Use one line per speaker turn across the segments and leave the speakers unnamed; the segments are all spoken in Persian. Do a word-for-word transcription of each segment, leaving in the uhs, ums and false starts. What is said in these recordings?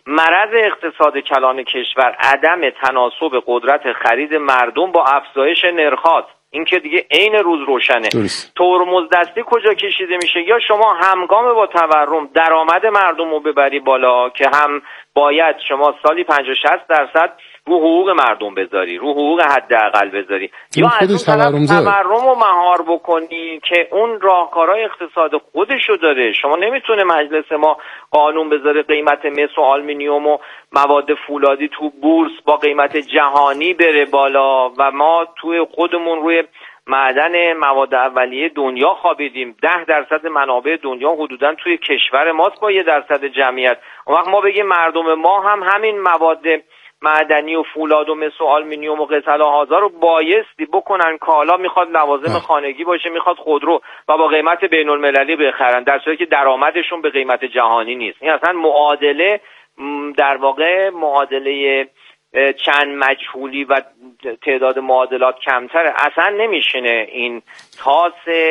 مرض اقتصاد کلان کشور عدم تناسب قدرت خرید مردم با افزایش نرخات، این که دیگه عین روز روشنه. ترمز دستی کجا کشیده میشه؟ یا شما همگام با تورم درآمد مردم رو ببری بالا که هم باید شما سالی پنجاه شصت درصد رو حقوق مردم بذاری، رو حقوق حداقل بذاری، یا از اون طرف تورم رو مهار بکنی که اون راهکارهای اقتصاد خودشو داره. شما نمیتونه مجلس ما قانون بذاره قیمت مس و آلومینیوم و مواد فولادی تو بورس با قیمت جهانی بره بالا و ما توی خودمون روی معدن مواد اولیه دنیا خوابیدیم. ده درصد منابع دنیا حدوداً توی کشور ماست با یه درصد جمعیت. اون وقت ما بگیم مردم ما هم همین مواد معدنی و فولاد و مس و آلومینیوم و قطعه‌ها رو بایستی بکنن کالا، میخواد لوازم خانگی باشه، میخواد خودرو و با قیمت بین المللی بخرن، در صورتی که درآمدشون به قیمت جهانی نیست. این اصلا معادله در واقع معادله چند مجهولی و تعداد معادلات کمتره، اصلا نمیشینه این تاس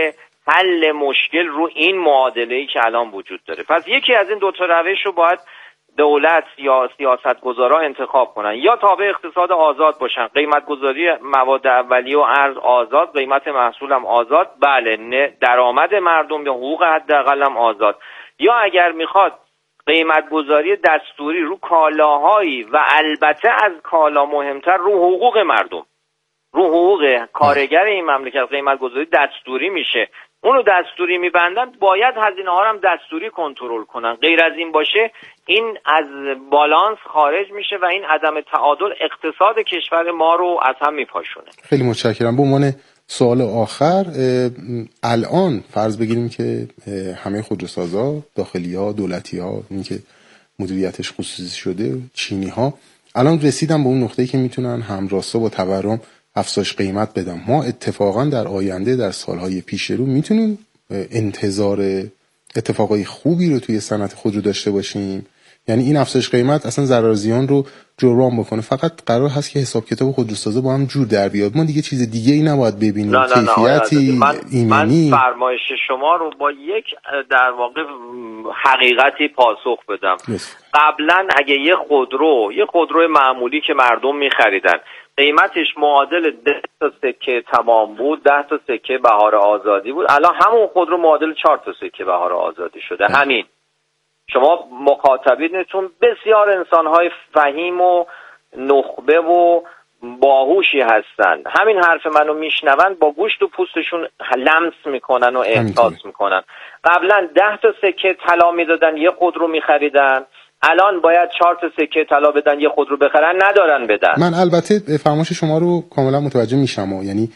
حل مشکل رو این معادله‌ای که الان وجود داره. پس یکی از این دو تا روش رو باید دولت یا سیاستگزارا انتخاب کنن، یا تابع اقتصاد آزاد باشن، قیمت گذاری مواد اولیه و ارز آزاد، قیمت محصول هم آزاد، بله نه درآمد مردم یا حقوق حداقل هم آزاد، یا اگر میخواد قیمت گذاری دستوری رو کالاهایی و البته از کالا مهمتر رو حقوق مردم، رو حقوق کارگر این مملکت قیمت گذاری دستوری میشه، اونو دستوری میبندن، باید هزینه ها رو هم دستوری کنترل کنن. غیر از این باشه این از بالانس خارج میشه و این عدم تعادل اقتصاد کشور ما رو از هم میپاشونه.
خیلی متشکرم. به عنوان سوال آخر، الان فرض بگیریم که همه خودروسازا، داخلی‌ها، دولتی‌ها، این که مدیریتش خصوصی شده، چینی‌ها الان رسیدن به اون نقطه‌ای که میتونن همراستا با تورم افزایش قیمت بدم. ما اتفاقا در آینده در سالهای پیش رو میتونیم انتظار اتفاقای خوبی رو توی صنعت خودرو داشته باشیم؟ یعنی این افزایش قیمت اصلا ضرر زیان رو جبران بکنه، فقط قرار هست که حساب کتاب خودروسازا با هم جور در بیاد، ما دیگه چیز دیگه ای نباید ببینیم.
نه نه
کیفیتی
نه من,
ایمنی.
من فرمایش شما رو با یک در واقع حقیقتی پاسخ بدم. قبلا اگه یه خودرو یه خودرو معمولی که مردم می‌خریدن قیمتش معادل ده تا سکه تمام بود، ده تا سکه بهار آزادی بود، الان همون خودرو معادل چهار تا سکه بهار آزادی شده. اه. همین شما مخاطبینتون بسیار انسان‌های فهیم و نخبه و باهوشی هستن، همین حرف منو میشنون با گوشت و پوستشون لمس میکنن و احساس میکنن. قبلا ده تا سکه طلا میدادن یه خودرو میخریدن، الان باید چهار تا سکه طلا بدن یه خودرو بخرن، ندارن بدن.
من البته فرمایش شما رو کاملا متوجه میشم، یعنی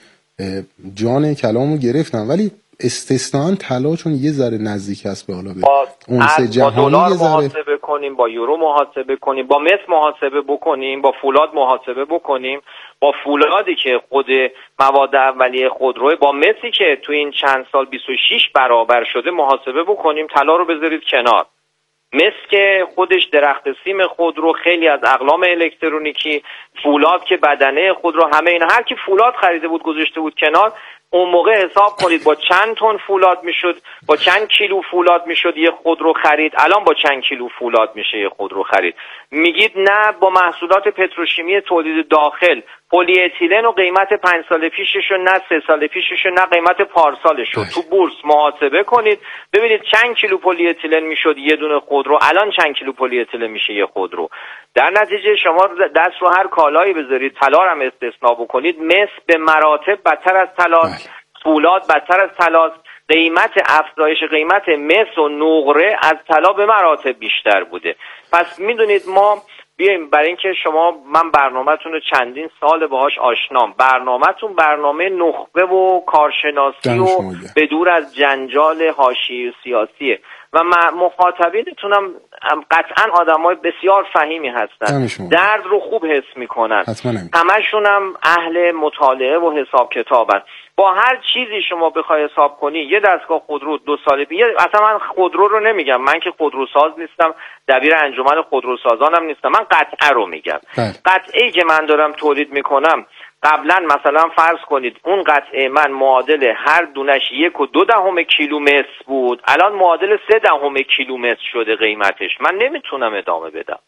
جان کلامو گرفتم، ولی استثناً طلا چون یه ذره نزدیک است به حالا به اونس جهانی، با دلار
محاسبه کنیم، با یورو محاسبه کنیم، با مس محاسبه بکنیم، با فولاد محاسبه بکنیم، با فولادی که خود مواد اولیه خودروی با مسی که تو این چند سال بیست و شش برابر شده محاسبه بکنیم، طلا رو بذارید کنار. مس که خودش درخت سیم خودرو، خیلی از اقلام الکترونیکی، فولاد که بدنه خودرو، همه این هر کی فولاد خریده بود گذاشته بود کنار، اون موقع حساب کنید با چند تن فولاد میشد، با چند کیلو فولاد میشد یه خودرو خرید، الان با چند کیلو فولاد میشه یه خودرو خرید. میگید نه با محصولات پتروشیمی تولید داخل، پلی اتیلن و قیمت پنج سال پیششو نه سه سال پیششو نه قیمت پارسالشو تو بورس محاسبه کنید ببینید چند کیلو پلی اتیلن میشد یه دونه خودرو، الان چند کیلو پلی اتیلن میشه یه خودرو. در نتیجه شما دست رو هر کالایی بذارید، طلا هم استثنا بکنید، مس به مراتب بدتر از طلا، فولاد بدتر از طلا، قیمت افزایش قیمت مس و نقره از طلا به مراتب بیشتر بوده. پس میدونید ما بیایم برای اینکه شما، من برنامه‌تون رو چندین سال باهاش آشنام، برنامه‌تون برنامه نخبه و کارشناسی و به دور از جنجال حاشیه‌ای سیاسیه و مخاطبینتونم قطعا آدمای بسیار فهیمی هستن، درد رو خوب حس میکنن، همشون هم اهل مطالعه و حساب کتابن. با هر چیزی شما بخوای حساب کنی، یه دستگاه خودرو دو سال پیش، اصلا من خودرو رو نمیگم، من که خودروساز نیستم، دبیر انجمن خودروسازانم نیستم، من قطعه رو میگم. قطعه‌ای که من دارم تولید میکنم، قبلا مثلا فرض کنید اون قطعه من معادل هر دونش یک و دو دهم کیلو متر بود، الان معادل سه دهم کیلو متر شده قیمتش، من نمیتونم ادامه بدم.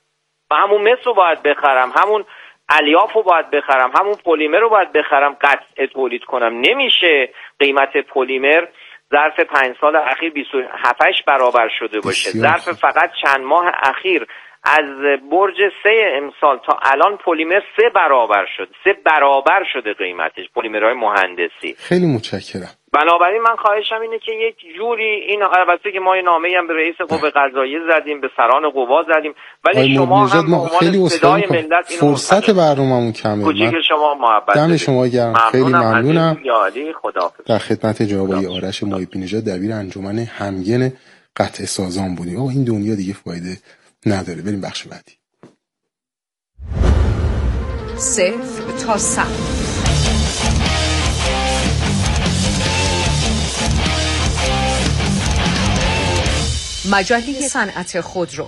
و همون مس رو باید بخرم، همون الیاف رو باید بخرم، همون پلیمر رو باید بخرم قطع تولید کنم. نمیشه قیمت پلیمر ظرف پنج سال اخیر بیست و هفت برابر شده باشه. ظرف فقط چند ماه اخیر از برج سه امسال تا الان پلیمر سه برابر شد، سه برابر شده قیمتش، پلیمرهای مهندسی.
خیلی متشکرم.
بنابراین من خواهشم اینه که یک جوری این، البته که ما یه نامه‌ای هم به رئیس قوه قضاییه زدیم، به سران قوا زدیم، ولی شما هم
ما خیلی صدای ملت فرصت برنامه‌مون کمه.
کوچیک شما محبت
دم شما گرم، خیلی ممنونم.
خداحافظ.
در خدمت جناب آقای آرش محبی نژاد دبیر انجمن همگن قطع سازان بودیم. آقا این دنیا دیگه فایده نداره. بریم بخش بعدی.
صفر تا صد. مجله صنعت خودرو.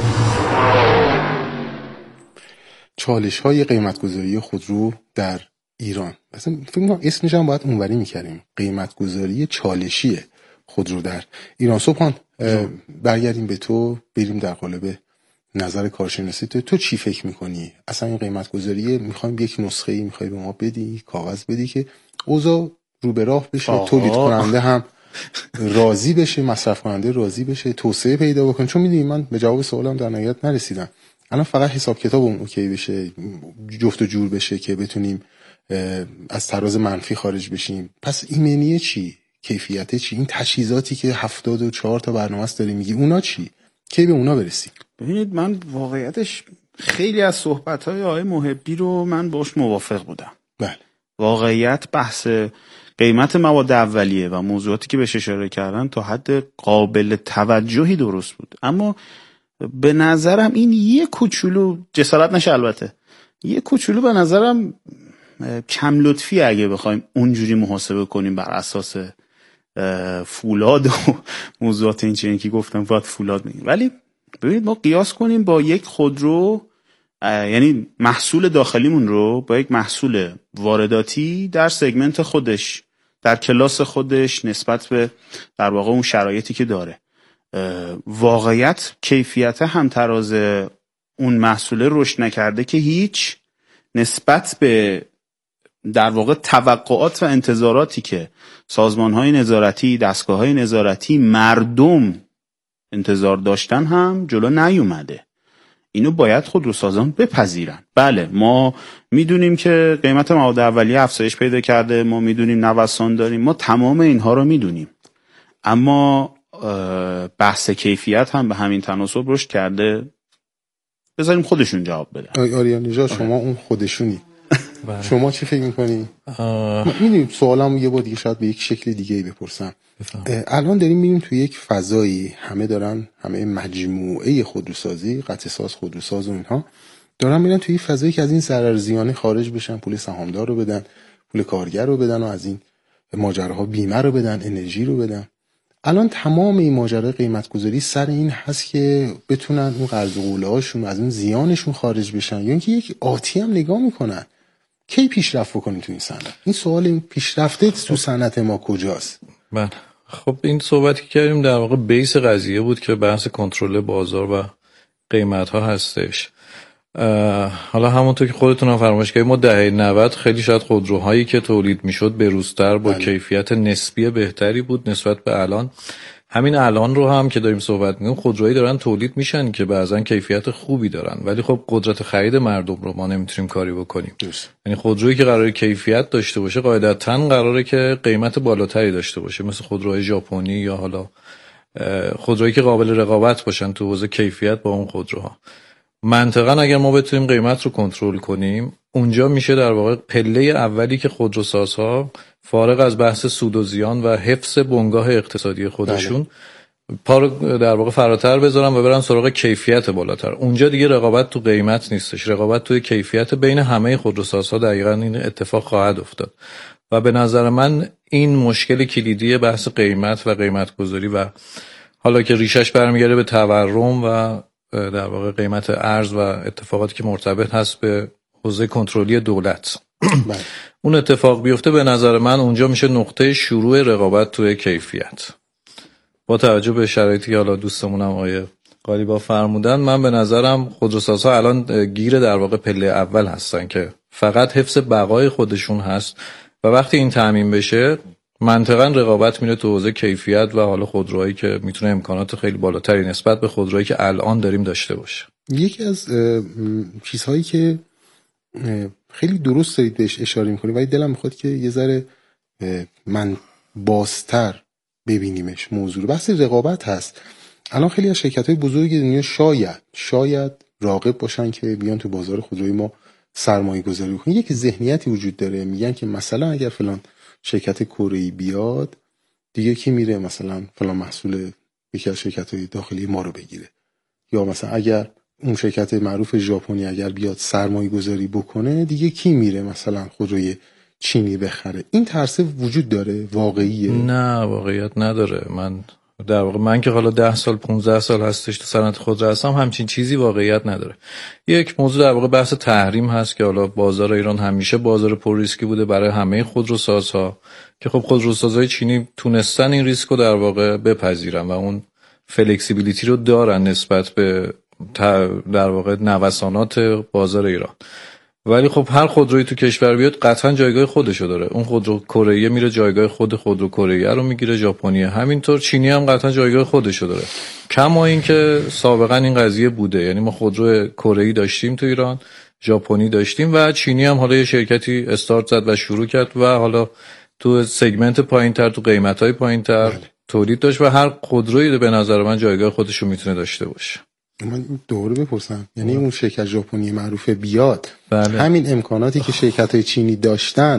چالش های قیمتگذاری خودرو در ایران. اصلا فکر می‌کنم اسمش هم باید اونوری می‌کردیم، قیمتگذاری چالشی خودرو در ایران. صبحان برگردیم به تو، بریم در قالب نظر کارشناسی تو. تو چی فکر می‌کنی؟ اصلا این قیمتگذاری می‌خوایم یک نسخه‌ای می‌خوای به ما بدی، کاغذ بدی که اوضاع رو به راه بشه، تولید کننده هم راضی بشه، مصرف کننده راضی بشه، توسعه پیدا بکنه. چون میدونی من به جواب سوالم در نهایت نرسیدم. الان فقط حساب کتابمون اوکی بشه، جفت و جور بشه که بتونیم از تراز منفی خارج بشیم. پس ایمنیه چی؟ کیفیت چی؟ این تجهیزاتی که هفتاد و چهار تا برنامه است داری میگی، اونا چی؟ کی به اونا برسیم؟
ببینید من واقعیتش خیلی از صحبت‌های آقای محبی رو من باش موافق بودم.
بله.
واقعیت بحث قیمت مواد اولیه و موضوعاتی که بهش اشاره کردن تا حد قابل توجهی درست بود، اما به نظرم این یه کوچولو جسارت نشه، البته یه کوچولو به نظرم کم لطفی اگه بخوایم اونجوری محاسبه کنیم بر اساس فولاد و موضوعات این چنین که گفتم باید فولاد میگیم. ولی ببینید ما قیاس کنیم با یک خودرو، یعنی محصول داخلیمون رو با یک محصول وارداتی در سگمنت خودش، در کلاس خودش، نسبت به در واقع اون شرایطی که داره. واقعیت کیفیت هم تراز اون محصول رشد نکرده که هیچ، نسبت به در واقع توقعات و انتظاراتی که سازمان‌های نظارتی، دستگاه‌های نظارتی، مردم انتظار داشتن هم جلو نیومده. اینو باید خودروسازان بپذیرن. بله ما میدونیم که قیمت مواد اولیه افزایش پیدا کرده، ما میدونیم نوسان داریم، ما تمام اینها رو میدونیم، اما بحث کیفیت هم به همین تناسب رشد کرده. بذاریم خودشون جواب بدن.
آریا نژاد شما اون خودشونی. شما چی فکر میکنی؟ میدونیم سوالم یه بار دیگه شاید به یک شکل دیگه بپرسم. الان داریم میریم توی یک فضایی، همه دارن، همه مجموعه خودروسازی، قطع ساز، خودروساز و اینها دارن میرن توی فضایی که از این ضرر زیانی خارج بشن، پول سهامدار رو بدن، پول کارگر رو بدن و از این ماجراها بیمه رو بدن، انرژی رو بدن. الان تمام این ماجرای قیمت گذاری سر این هست که بتونن اون قرض و قوله هاشون از اون زیانشون خارج بشن، یا اینکه یک آتی هم نگاه میکنن کی پیشرفت بکنیم تو این صنعت. این سوال، این پیشرفته تو صنعت ما کجاست؟
من خب این صحبتی که کردیم در واقع بیس قضیه بود که بحث کنترل بازار و قیمت ها هستش. حالا همونطور که خودتون هم فرمایش کردید ما دهه نود خیلی شاید خودروهایی که تولید میشد بروزتر با بله. کیفیت نسبی بهتری بود نسبت به الان. همین الان رو هم که داریم صحبت می‌کنیم خودروهایی دارن تولید میشن که بعضن کیفیت خوبی دارن، ولی خب قدرت خرید مردم رو ما نمیتونیم کاری بکنیم. یعنی خودرویی که قراره کیفیت داشته باشه قاعدتاً قراره که قیمت بالاتری داشته باشه، مثل خودروهای ژاپنی یا حالا خودرویی که قابل رقابت باشن تو حوزه کیفیت با اون خودروها. منطقاً اگر ما بتونیم قیمت رو کنترل کنیم، اونجا میشه در واقع پله اولی که خودروسازها فارغ از بحث سود و زیان و حفظ بنگاه اقتصادی خودشون پا رو در واقع فراتر بذارن و برن سراغ کیفیت بالاتر. اونجا دیگه رقابت تو قیمت نیستش، رقابت توی کیفیت. بین همه خودروسازها دقیقاً این اتفاق خواهد افتاد و به نظر من این مشکل کلیدی بحث قیمت و قیمت گذاری و حالا که ریشش برمیگرده به تورم و در واقع قیمت ارز و اتفاقاتی که مرتبط هست به حوزه کنترلی دولت اون اتفاق بیفته، به نظر من اونجا میشه نقطه شروع رقابت توی کیفیت. با توجه به شرایطی که حالا دوستمونم آقای قالیباف فرمودن، من به نظرم خودروسازها الان گیر در واقع پله اول هستن که فقط حفظ بقای خودشون هست و وقتی این تامین بشه منطقاً رقابت میره تو حوزه کیفیت و حالا خودروهایی که میتونه امکانات خیلی بالاتری نسبت به خودروهایی که الان داریم داشته باشه.
یکی از چیزهایی که خیلی درست دارید بهش اشاره میکنید ولی دلم میخواد که یه ذره من بازتر ببینیمش، موضوع بحث رقابت هست. الان خیلی از شرکت‌های بزرگ دنیا شاید شاید راغب باشن که بیان تو بازار خودروی ما سرمایه گذاری کنن. یک ذهنیتی وجود داره، میگن که مثلا اگر فلان شرکت کره‌ای بیاد دیگه کی میره مثلا فلان محصول یکی از شرکت‌های داخلی ما رو بگیره، یا مثلا اگر اون شرکت معروف ژاپنی اگر بیاد سرمایه گذاری بکنه دیگه کی میره مثلا خودروی چینی بخره. این ترس وجود داره؟ واقعیه؟
نه واقعیت نداره. من در واقع من که حالا ده سال پونزده سال هستش تو صنعت خودرو هستم، همچین چیزی واقعیت نداره. یک موضوع در واقع بحث تحریم هست که حالا بازار ایران همیشه بازار پر ریسکی بوده برای همه خودروسازها که خب خودروسازهای چینی تونستن این ریسک رو در واقع بپذیرن و اون فلکسیبیلیتی رو دارن نسبت به در واقع نوسانات بازار ایران. ولی خب هر خودرویی تو کشور بیاد قطعا جایگاه خودشو داره. اون خودرو کره میره جایگاه خود خودرو کره رو میگیره، ژاپنی همینطور، چینی هم قطعا جایگاه خودشو داره. کما اینکه سابقا این قضیه بوده، یعنی ما خودرو کره داشتیم تو ایران، ژاپنی داشتیم و چینی هم حالا یه شرکتی استارت زد و شروع کرد و حالا تو سگمنت پایینتر تو قیمتای پایینتر تولید داشت و هر خودرویی به نظر من جایگاه خودشو میتونه داشته باشه.
من دوره بپرسم، یعنی اون شرکت ژاپنی معروف بیاد،
بله.
همین امکاناتی که شرکت‌های چینی داشتن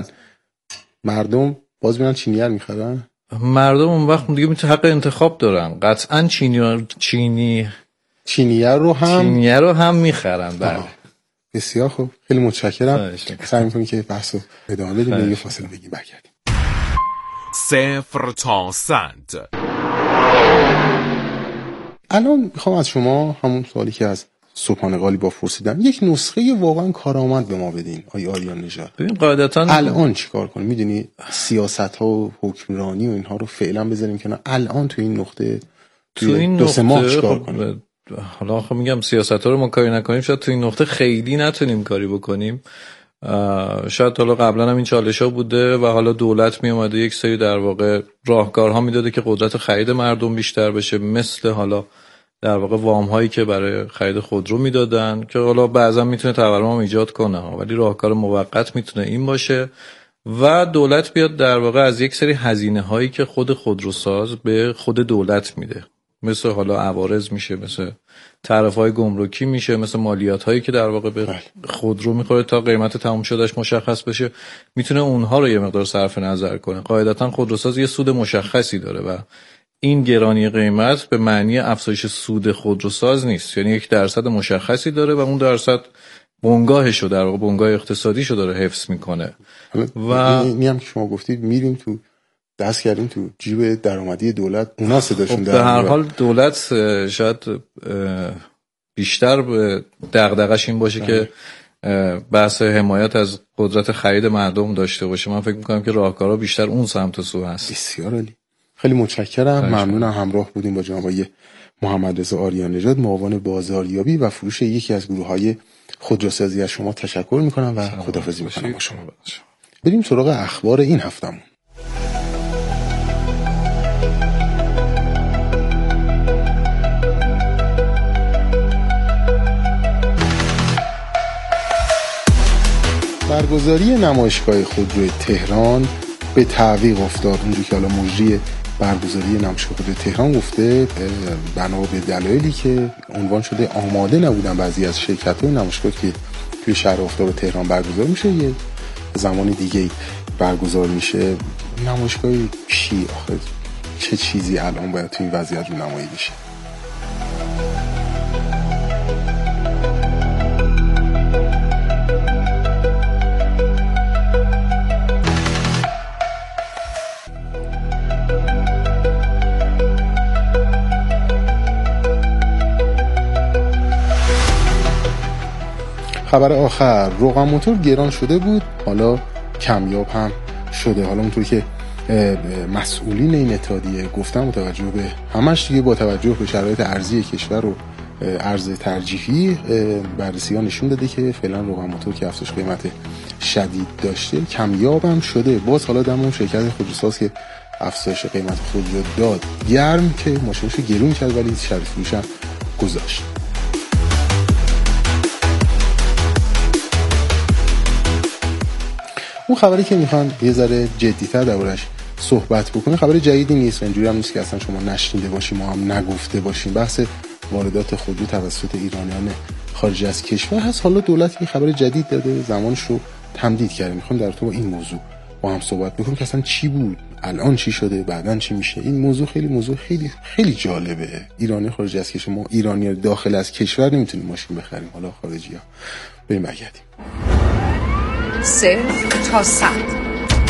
مردم باز میرن چینی‌ها میخرن؟
مردم اون وقت دیگه میتونه حق انتخاب دارن، قطعا چینی چینی
چینی‌ها رو هم
چینی‌ها رو هم میخرن. بله
بسیار خوب، خیلی متشکرم. سعی می‌کنیم که بحثو ادامه بدیم، یه فاصله بگیم برگردیم.
صفر تا صد.
الان میخوام از شما همون سوالی که از صبحانه قالیباف پرسیدم، یک نسخه واقعا کارآمد به ما بدین آی آریان نژاد.
ببین قاعدتاً
الان چیکار کنیم؟ میدونی سیاست‌ها و حکمرانی و اینها رو فعلا بذاریم کنار، الان تو این نقطه
تو این
دو سه ماه چیکار
خب
کنیم؟
حالا خب میگم سیاست‌ها رو ما کاری نکنیم، شاید تو این نقطه خیلی نتونیم کاری بکنیم. شاید حالا قبلا هم این چالش‌ها بوده و حالا دولت می اومده یک سری در واقع راهکارها میداده که قدرت خرید مردم بیشتر بشه، مثل حالا در واقع وام هایی که برای خرید خودرو میدادن که حالا بعضا میتونه تورم هم ایجاد کنه، ولی راهکار موقت میتونه این باشه و دولت بیاد در واقع از یک سری هزینه هایی که خود خودروساز به خود دولت میده، مثل حالا عوارض میشه، مثل تعرفه‌های گمرکی میشه، مثل مالیات هایی که در واقع به خودرو میخوره تا قیمت تموم شدهش مشخص بشه، میتونه اونها رو یه مقدار صرف نظر کنه. قاعدتا خودروساز یه سود مشخصی داره و این گرانی قیمت به معنی افزایش سود خودروساز نیست، یعنی یک درصد مشخصی داره و اون درصد بنگاهش رو در واقع بنگاه اقتصادیشو داره حفظ میکنه.
و اینی هم که شما گفتید میریم تو دست کردیم تو جیب درآمدی دولت، اونا صداشون در
به هر حال دولت شاید بیشتر به دغدغش این باشه که بحث حمایت از قدرت خرید مردم داشته باشه. من فکر میکنم که راهکارها بیشتر اون سمت و سو هست.
بسیار عالی، خیلی متشکرم، ممنونم. همراه بودیم با جناب آقای محمد رضا آریان نژاد، معاون بازاریابی و فروش یکی از گروه‌های خودروسازی. از شما تشکر میکنم و خداحافظی میکنم با شما. بریم سراغ اخبار این هفتمون. برگزاری نمایشگاه خودرو تهران به تعویق افتاد. اونجوری که حالا مجری برگزاری نمایشگاه خودرو تهران گفته بنا به دلایلی که عنوان شده آماده نبودن بعضی از شرکت‌های نمایشگاه که توی شهر آفتاب تهران برگزار میشه، یه زمان دیگه برگزار میشه. نمایشگاه چی آخه چه چیزی الان باید توی این وضعیت رو نمایی بشه؟ خبر آخر، روغن موتور گران شده بود، حالا کمیاب هم شده. حالا اونطوری که مسئولین این اتحادیه گفتن با توجه به همش دیگه با توجه به شرایط ارزی کشور و ارز ترجیحی بررسی‌ها نشون داده که فعلا روغن موتور که افزایش قیمت شدید داشته کمیاب هم شده. باز حالا دم اون شرکت خودروساز که افزایش قیمت خودرو داد گرم که ماشینشو گرون کرد ولی شرط فروش هم گذاشت. اون خبری که میخوان یه ذره جدی‌تر دربارش صحبت بکنه خبر جدیدی نیست، اینجوری هم نیست که اصلا شما نشنیده باشیم ما هم نگفته باشیم. بحث واردات خودرو توسط ایرانیان خارج از کشور هست. حالا دولت این خبر جدید داده، زمانش رو تمدید کرده. میخوام در تو با این موضوع با هم صحبت بکنیم که اصلا چی بود، الان چی شده، بعدن چی میشه. این موضوع خیلی موضوع خیلی خیلی جالبه. ایرانی خارج از کشور، ما ایرانی داخل از کشور نمیتونیم ماشین بخریم، حالا خارجی‌ها. بریم برگردیم.
صفر تا صد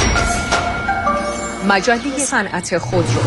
مجله صنعت خودرو.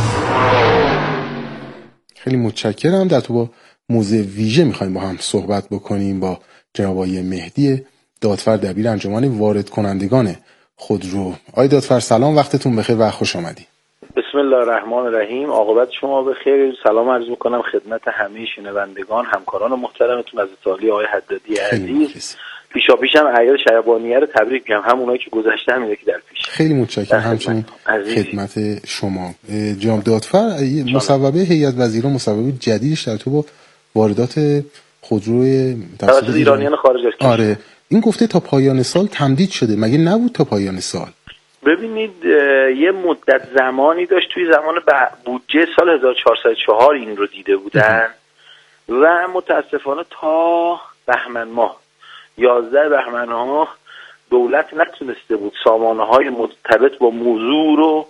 خیلی متشکرم. در تو با موضوع ویژه میخوایم با هم صحبت بکنیم با جناب آقای مهدی دادفر دبیر انجمن وارد کنندگان خودرو. آقای دادفر سلام، وقتتون بخیر و خوش آمدید.
بسم الله الرحمن الرحیم. عاقبت شما بخیر. سلام عرض میکنم خدمت همه شنوندگان، همکاران محترمتون از ایتالیا آقای حدادی عزیز. پیشا پیشم اعیاد شیبانیه رو تبریک میگم، هم اونایی که گذشته هم که در پیش.
خیلی متشکرم همچنین خدمت شما. جناب دادفر، مصوبه هیئت وزیران مصوبه جدیدش در تو با واردات خودروی
توسط ایرانیان خارج از کشور.
آره، این گفته تا پایان سال تمدید شده، مگه نبود تا پایان سال؟
ببینید یه مدت زمانی داشت، توی زمان بودجه سال هزار و چهارصد و چهار این رو دیده بودن و متاسفانه تا بهمن ماه یازده بهمن ماه دولت نتونسته بود سامانه های مرتبط با موضوع رو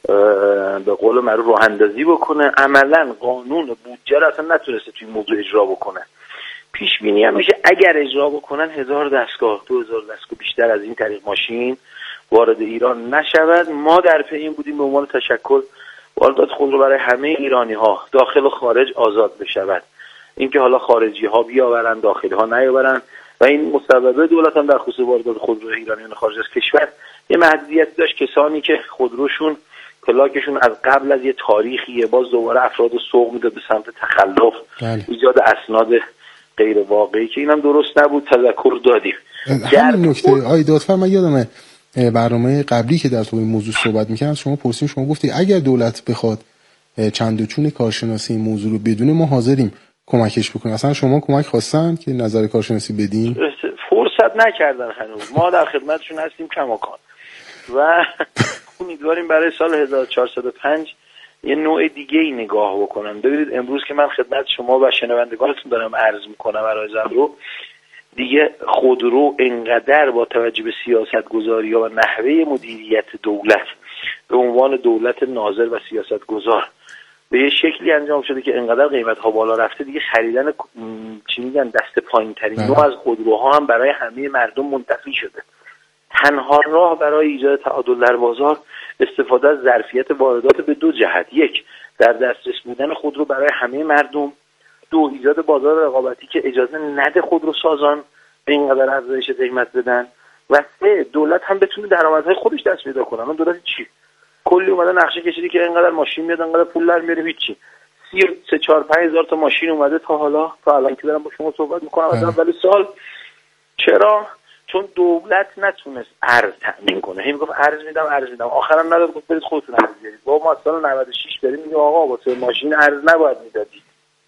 به قول معروف راه اندازی بکنه. عملا قانون بودجه رو اصلا نتونسته توی موضوع اجرا بکنه. پیش بینی هم میشه اگر اجرا بکنن هزار دستگاه دو هزار دستگاه بیشتر از این طریق ماشین وارد ایران نشود. ما در پی این بودیم به عنوان تشکل واردات خودرو برای همه ایرانی ها داخل و خارج آزاد بشود. اینکه حالا خارجی ها بیاورن داخلی ها نیاورن و این مصوبه دولت هم در خصوص واردات خودرو ایرانیان خارج از کشور یه محدودیت داشت. کسانی که خودروشون پلاکشون از قبل از یه تاریخیه باز دوباره افراد رو سوق میداد به سمت تخلف، ایجاد اسناد غیر واقعی که اینم درست نبود، تذکر دادیم.
همین نکته آی دادفر، من یادمه برنامه قبلی که در تو این موضوع صحبت می‌کردم شما پرسیم، شما گفتی اگر دولت بخواد چند و چون کارشناسی این موضوع رو بدونه ما حاضریم کمکش بکنیم. اصلا شما کمک خواستن که نظر کارشناسی بدین؟
فرصت نکردن هنوز. ما در خدمتشون هستیم کماکان و امیدواریم برای سال هزار و چهارصد و پنج یه نوع دیگه ای نگاه بکنن. ببینید امروز که من خدمت شما و شنوندگانتون دارم عرض میکنم عرایزم رو، دیگه خودرو انقدر با توجه به سیاست گذاری ها و نحوه مدیریت دولت به عنوان دولت ناظر و سیاست گذار به یه شکلی انجام شده که انقدر قیمت ها بالا رفته دیگه خریدن چی میگن دست پایین ترین نوع از خودروها هم برای همه مردم منتفی شده. تنها راه برای ایجاد تعادل در بازار استفاده از ظرفیت واردات به دو جهت: یک، در دسترس بودن خودرو برای همه مردم; دو، ایجاد بازار رقابتی که اجازه نده خودرو سازان به اینقدر افزایش قیمت بدن; و سه، دولت هم بتونه درآمدهای خودش دست پیدا کنه. اون دولت چی کلی اومده نقشه کشیدی که اینقدر ماشین میاد اینقدر پول در میاره، هیچی. سی سه چهار پنج هزار تا ماشین اومده تا حالا تا الان که دارم با شما صحبت میکنم از اول سال. چرا؟ چون دولت نتونست ارز تامین کنه. هی میگفت ارز میدم ارز میدم، آخرام نداد، گفت برید خودتون ارز بیارید. با ما سال نود و شش داریم میگیم آقا واسه ماشین ارز نباید میدادید،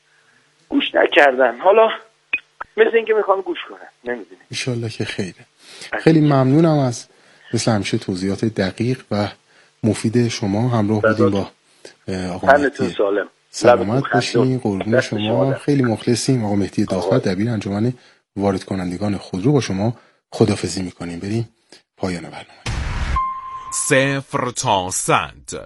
گوش نکردن. حالا مثل اینکه میخوان گوش کنن، نمیدونم. ان
شاء الله که خیره. خیلی ممنونم از مثل همیشه توضیحات دقیق و مفید شما. همراه بودیم با آقا مهدی.
سالم.
سلامت باشین، قربون شما. خیلی مخلصیم. آقا مهدی دادفر دبیر انجمن وارد کنندگان خودرو با شما خداحافظی میکنیم. بریم پایان برنامه.
صفر تا صد.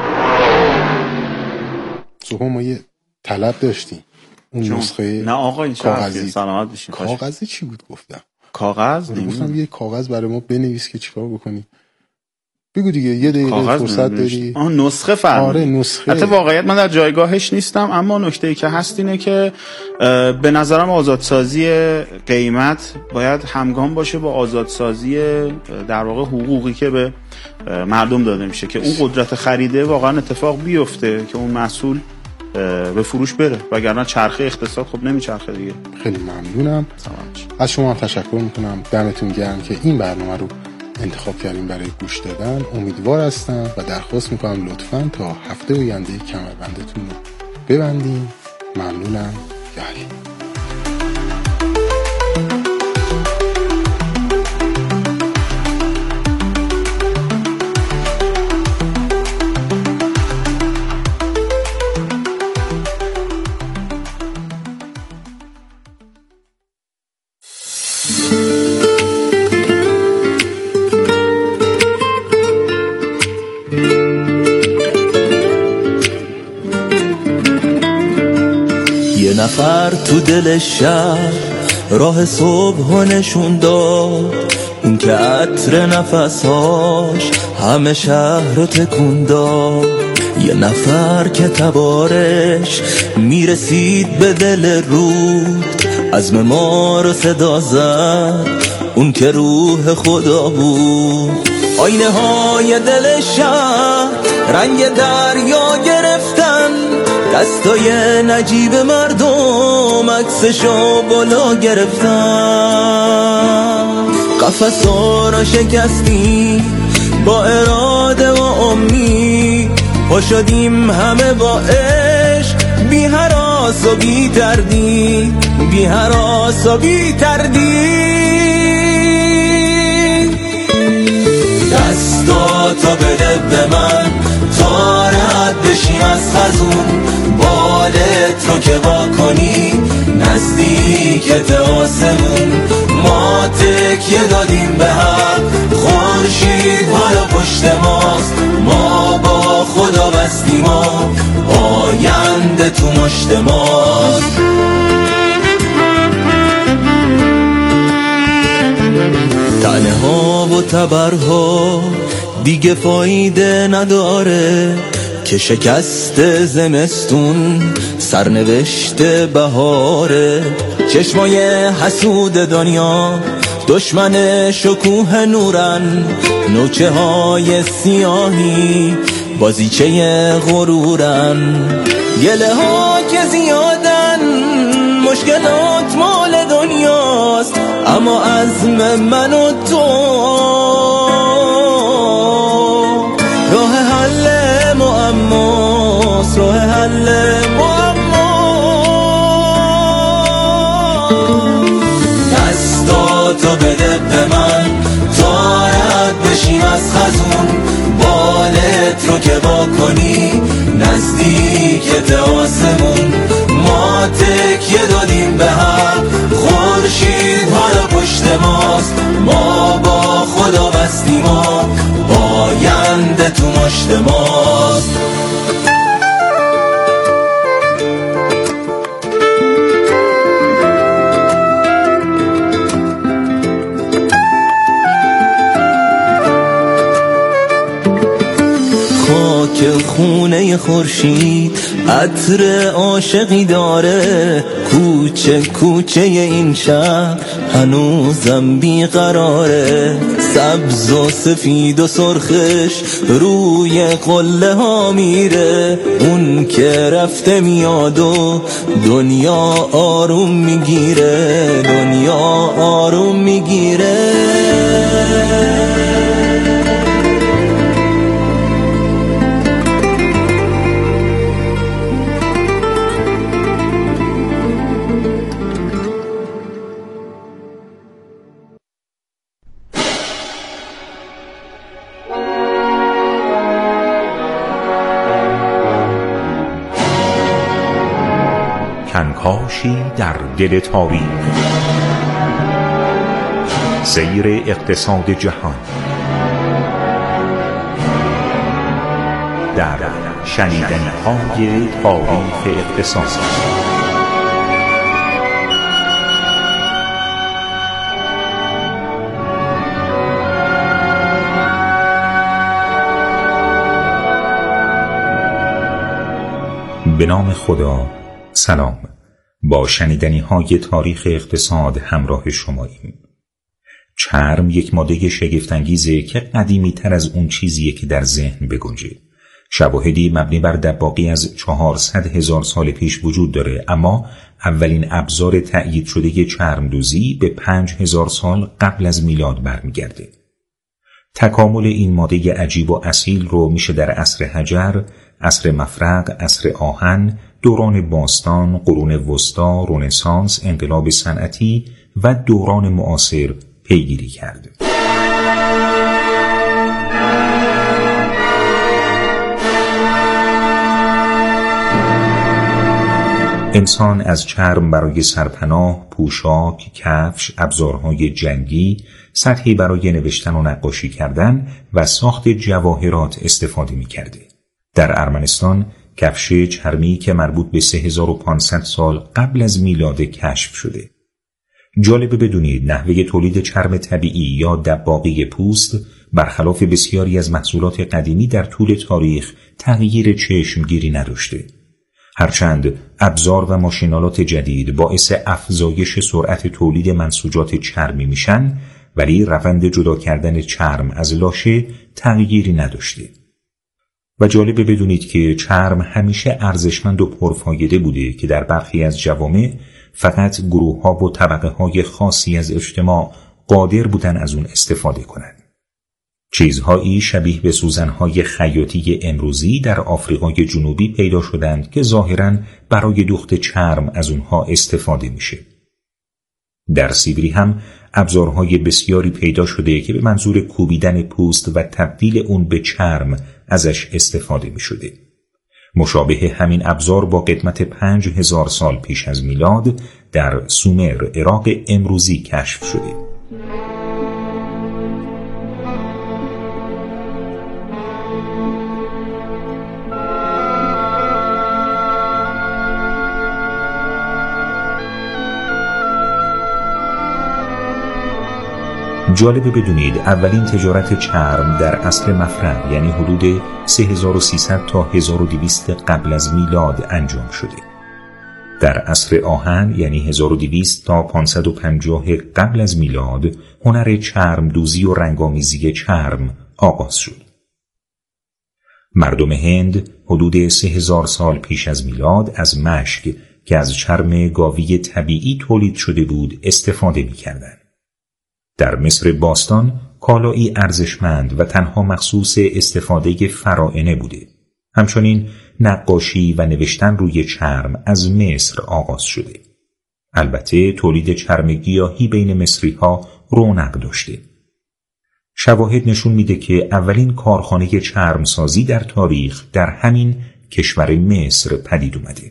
صبح ما یه طلب داشتیم، اون نسخه
نه آقا این کاغذی. سلامت باشین.
کاغذی چی بود گفتم؟
کاغذ
گفتم یه کاغذ برای ما بنویس که چیکار بکنی. بگو دیگه، یه دقیقه فرصت داری.
آه نسخه فرمودی.
آره نسخه.
البته واقعیت من در جایگاهش نیستم، اما نکته‌ای که هست اینه که به نظرم آزادسازی قیمت باید همگام باشه با آزادسازی در واقع حقوقی که به مردم داده میشه که اون قدرت خریده واقعا اتفاق بیفته، که اون محصول به فروش بره، وگرنه چرخه اقتصاد خب نمیچرخه دیگه.
خیلی ممنونم از شما، تشکر میکنم، دمتون گرم که این برنامه رو انتخاب کردیم برای گوش دادن. امیدوار هستم و درخواست میکنم لطفاً تا هفته آینده کمربندتون رو ببندیم. ممنونم. یالی.
نفر تو دل شهر راه صبح نشون داد، اون که عطر نفساش همه شهر رو تکون داد. یه نفر که تبارش میرسید به دل رود، عزم ما رو صدا زد، اون که روح خدا بود. آینه های دل شهر رنگ دریا گرفتن، دستای نجیب مردم عکسشو بالا گرفتن. قفسا را شکستی با اراده و امید، پا شدیم همه با عشق، بی هراس و بی تردید، بی هراس و بی تردید. دستاتو بده به من تا رد بشیم از خزون، بالت رو که وا کنی نزدیکت آسمون. ما تکیه دادیم به هم، خورشید بالا پشت ماست، ما با خدا بستیم و آینده تو مشت ماست. تنه ها و تبرها دیگه فایده نداره، که شکست زمستون سرنوشت بهاره. چشمای حسود دنیا دشمن شکوه نورن، نوچه های سیاهی بازیچه غرورن. گله ها که زیادن مشکلات مال دنیاست، اما عزم من و تو راه حل معماست، راه حل معماست. دستاتو بده به من تا رد بشیم از خزون، بالت رو که وا کنی نزدیکت آسمون. ما تکیه دادیم به هم، خورشید حالا پشت ماست، ما با خدا بستیم و آینده تو مشت ماست. خاک خونه خورشید عطر عاشقی داره، کوچه کوچه این شهر هنوزم بیقراره. سبز و سفید و سرخش روی قله ها میره، اون که رفته میاد و دنیا آروم میگیره، دنیا آروم میگیره.
کنکاشی در دل تاریخ، سیر اقتصاد جهان در شنیدنی‌های تاریخ اقتصاد. به نام خدا. سلام. با شنیدنی های تاریخ اقتصاد همراه شماییم. چرم یک ماده شگفت‌انگیزه که قدیمی تر از اون چیزیه که در ذهن بگنجه. شواهدی مبنی بر دباغی از چهارصد هزار سال پیش وجود داره، اما اولین ابزار تأیید شده چرمدوزی به پنج هزار سال قبل از میلاد برمیگرده. تکامل این ماده عجیب و اصیل رو میشه در عصر حجر، عصر مفرق، عصر آهن، دوران باستان، قرون وسطی، رنسانس، انقلاب صنعتی و دوران معاصر پیگیری کرد. انسان از چرم برای سرپناه، پوشاک، کفش، ابزارهای جنگی، سطحی برای نوشتن و نقاشی کردن و ساخت جواهرات استفاده می‌کرده. در ارمنستان کفش چرمی که مربوط به سه هزار و پانصد سال قبل از میلاد کشف شده. جالبه بدونید نحوه تولید چرم طبیعی یا دباغی پوست برخلاف بسیاری از محصولات قدیمی در طول تاریخ تغییر چشمگیری نداشته. هرچند ابزار و ماشینالات جدید باعث افزایش سرعت تولید منسوجات چرمی میشن، ولی روند جدا کردن چرم از لاشه تغییری نداشته. و جالبه بدونید که چرم همیشه ارزشمند و پرفایده بوده که در برخی از جوامع فقط گروه‌ها و طبقه‌های خاصی از اجتماع قادر بودن از اون استفاده کنند. چیزهایی شبیه به سوزن‌های خیاطی امروزی در آفریقای جنوبی پیدا شدند که ظاهراً برای دوخت چرم از اونها استفاده میشه. در سیبری هم ابزارهای بسیاری پیدا شده که به منظور کوبیدن پوست و تبدیل اون به چرم ازش استفاده می شده. مشابه همین ابزار با قدمت پنج هزار سال پیش از میلاد در سومر، عراق امروزی کشف شده. جالبه بدونید اولین تجارت چرم در عصر مفرق یعنی حدود سه هزار و سیصد تا هزار و دویست قبل از میلاد انجام شده. در عصر آهن یعنی هزار و دویست تا پانصد و پنجاه قبل از میلاد هنر چرم دوزی و رنگامیزی چرم آغاز شد. مردم هند حدود سه هزار سال پیش از میلاد از مشک که از چرم گاوی طبیعی تولید شده بود استفاده می‌کردند. در مصر باستان کالایی ارزشمند و تنها مخصوص استفاده فراعنه بوده. همچنین نقاشی و نوشتن روی چرم از مصر آغاز شده. البته تولید چرم گیاهی بین مصری‌ها رونق داشته. شواهد نشون میده که اولین کارخانه چرمسازی در تاریخ در همین کشور مصر پدید اومده.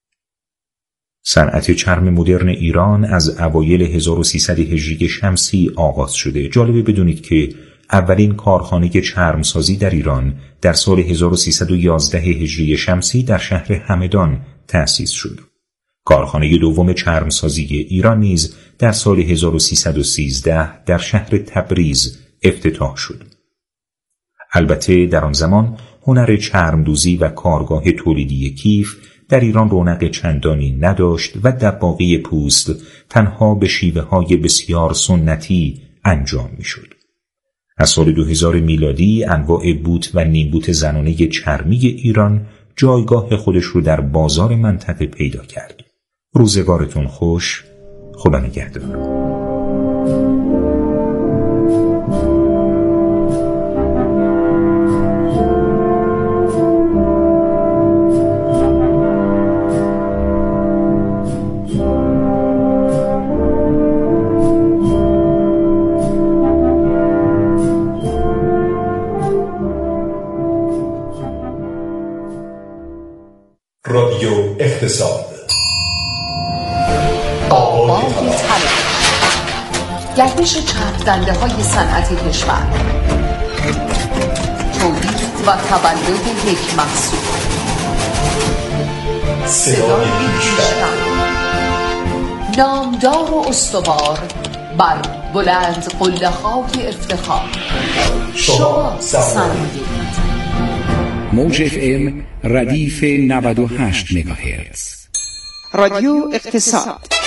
صنعت چرم مدرن ایران از اوایل هزار و سیصد هجری شمسی آغاز شده. جالبه بدونید که اولین کارخانه چرمسازی در ایران در سال هزار و سیصد و یازده هجری شمسی در شهر همدان تأسیس شد. کارخانه دوم چرمسازی ایران نیز در سال هزار و سیصد و سیزده در شهر تبریز افتتاح شد. البته در آن زمان هنر چرمدوزی و کارگاه تولیدی کیف در ایران رونق چندانی نداشت و دباغی پوست تنها به شیوه‌های بسیار سنتی انجام می‌شد. از سال دو هزار میلادی انواع بوت و نیمبوت زنانه چرمی ایران جایگاه خودش رو در بازار منطقه پیدا کرد. روزگارتون خوش، خدا نگهدار.
رادیو اقتصاد
آبای طلب گردش چرخ‌دنده های صنعت کشور، تولید و تولد یک محصول، صدای بیشتر، نامدار و استوار بر بلند قله‌های افتخار. شما سرمایه‌اید.
موج اف ام ردیف نود و هشت مگاهرتز.
رادیو اقتصاد.